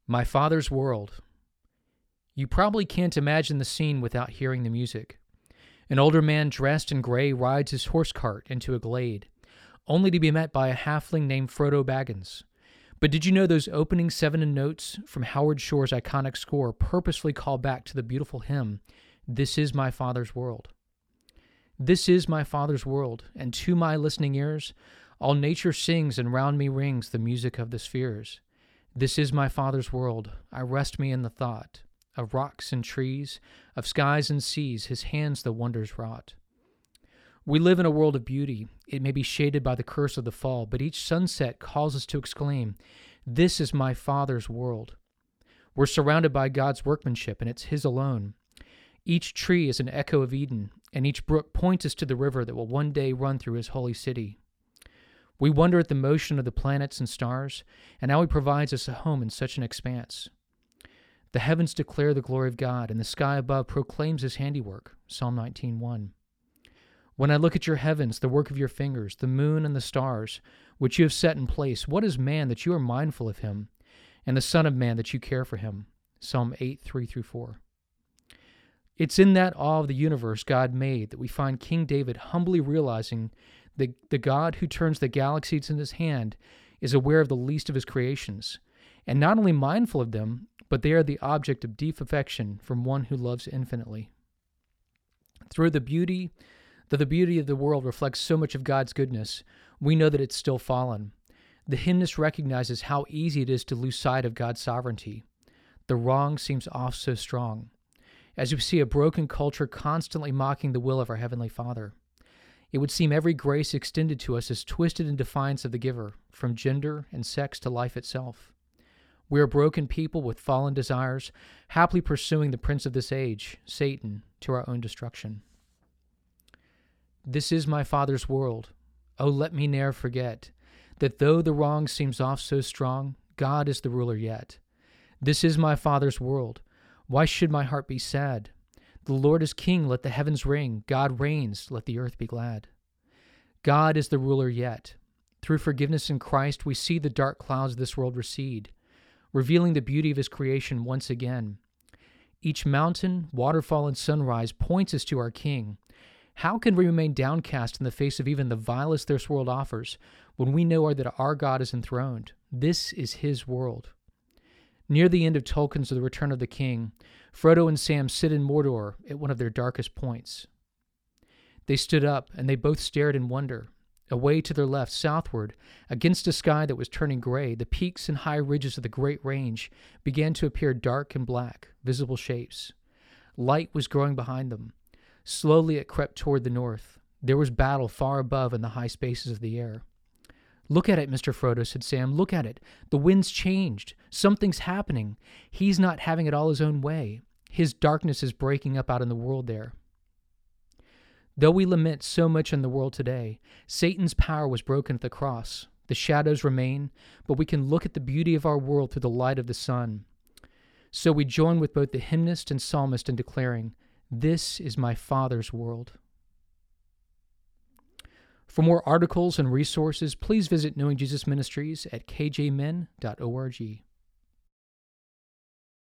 My Father's World. You probably can't imagine the scene without hearing the music. An older man dressed in gray rides his horse cart into a glade, only to be met by a halfling named Frodo Baggins. But did you know those opening 7 notes from Howard Shore's iconic score purposefully call back to the beautiful hymn, "This is my Father's World"? This is my Father's world, and to my listening ears, all nature sings and round me rings the music of the spheres. This is my Father's world, I rest me in the thought of rocks and trees, of skies and seas, his hands the wonders wrought. We live in a world of beauty. It may be shaded by the curse of the fall, but each sunset calls us to exclaim, "This is my Father's world." We're surrounded by God's workmanship, and it's his alone. Each tree is an echo of Eden, and each brook points us to the river that will one day run through his holy city. We wonder at the motion of the planets and stars, and how he provides us a home in such an expanse. The heavens declare the glory of God, and the sky above proclaims his handiwork, Psalm 19:1. When I look at your heavens, the work of your fingers, the moon and the stars, which you have set in place, what is man that you are mindful of him, and the Son of Man that you care for him, Psalm 8:3-4. It's in that awe of the universe God made that we find King David humbly realizing that the God who turns the galaxies in his hand is aware of the least of his creations, and not only mindful of them, but they are the object of deep affection from one who loves infinitely. Though the beauty of the world reflects so much of God's goodness, we know that it's still fallen. The hymnist recognizes how easy it is to lose sight of God's sovereignty. The wrong seems oft so strong, as we see a broken culture constantly mocking the will of our Heavenly Father. It would seem every grace extended to us is twisted in defiance of the giver, from gender and sex to life itself. We are broken people with fallen desires, happily pursuing the prince of this age, Satan, to our own destruction. This is my Father's world. Oh, let me ne'er forget that though the wrong seems oft so strong, God is the ruler yet. This is my Father's world. Why should my heart be sad? The Lord is king, let the heavens ring. God reigns, let the earth be glad. God is the ruler yet. Through forgiveness in Christ, we see the dark clouds of this world recede, revealing the beauty of his creation once again. Each mountain, waterfall, and sunrise points us to our King. How can we remain downcast in the face of even the vilest this world offers when we know that our God is enthroned? This is his world. Near the end of Tolkien's The Return of the King, Frodo and Sam sit in Mordor at one of their darkest points. They stood up, and they both stared in wonder. Away to their left, southward, against a sky that was turning gray, the peaks and high ridges of the Great Range began to appear dark and black, visible shapes. Light was growing behind them. Slowly it crept toward the north. There was battle far above in the high spaces of the air. "Look at it, Mr. Frodo," said Sam. "Look at it. The wind's changed. Something's happening. He's not having it all his own way. His darkness is breaking up out in the world there." Though we lament so much in the world today, Satan's power was broken at the cross. The shadows remain, but we can look at the beauty of our world through the light of the sun. So we join with both the hymnist and psalmist in declaring, "This is my Father's world." For more articles and resources, please visit Knowing Jesus Ministries at kjmin.org.